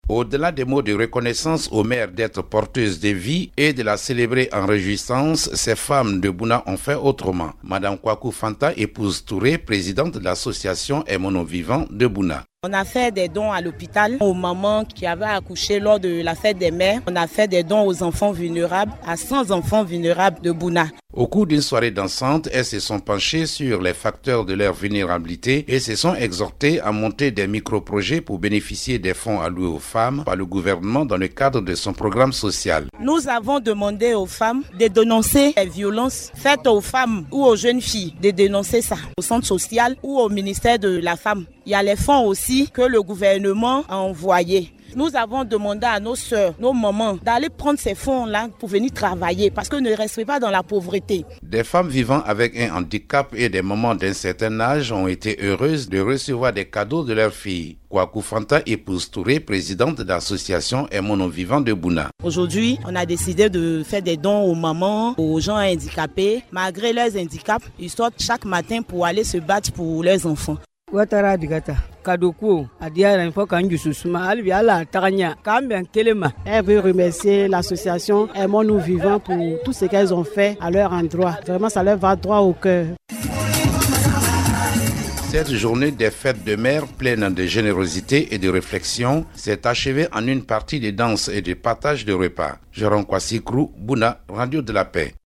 Au-delà des mots de reconnaissance aux mères d'être porteuses de vie et de la célébrer en réjouissance, ces femmes de Bouna ont fait autrement. Madame Kwaku Fanta, épouse Touré, présidente de l'association Emono Vivant de Bouna. On a fait des dons à l'hôpital aux mamans qui avaient accouché lors de la fête des mères. On a fait des dons aux enfants vulnérables, à 100 enfants vulnérables de Bouna. Au cours d'une soirée dansante, elles se sont penchées sur les facteurs de leur vulnérabilité et se sont exhortées à monter des micro-projets pour bénéficier des fonds alloués aux femmes par le gouvernement dans le cadre de son programme social. Nous avons demandé aux femmes de dénoncer les violences faites aux femmes ou aux jeunes filles, de dénoncer ça au centre social ou au ministère de la femme. Il y a les fonds aussi que le gouvernement a envoyés. Nous avons demandé à nos sœurs, nos mamans, d'aller prendre ces fonds-là pour venir travailler parce que ne restez pas dans la pauvreté. Des femmes vivant avec un handicap et des mamans d'un certain âge ont été heureuses de recevoir des cadeaux de leurs filles. Kwaku Fanta, épouse Touré, présidente de l'association Emono Vivant de Bouna. Aujourd'hui, on a décidé de faire des dons aux mamans, aux gens handicapés, malgré leurs handicaps. Ils sortent chaque matin pour aller se battre pour leurs enfants. Elle veut remercier l'association Emono Vivant pour tout ce qu'elles ont fait à leur endroit. Vraiment, ça leur va droit au cœur. Cette journée des fêtes de mères pleine de générosité et de réflexion s'est achevée en une partie de danse et de partage de repas. Jérôme Kwasi Krou, Bouna, Radio de la Paix.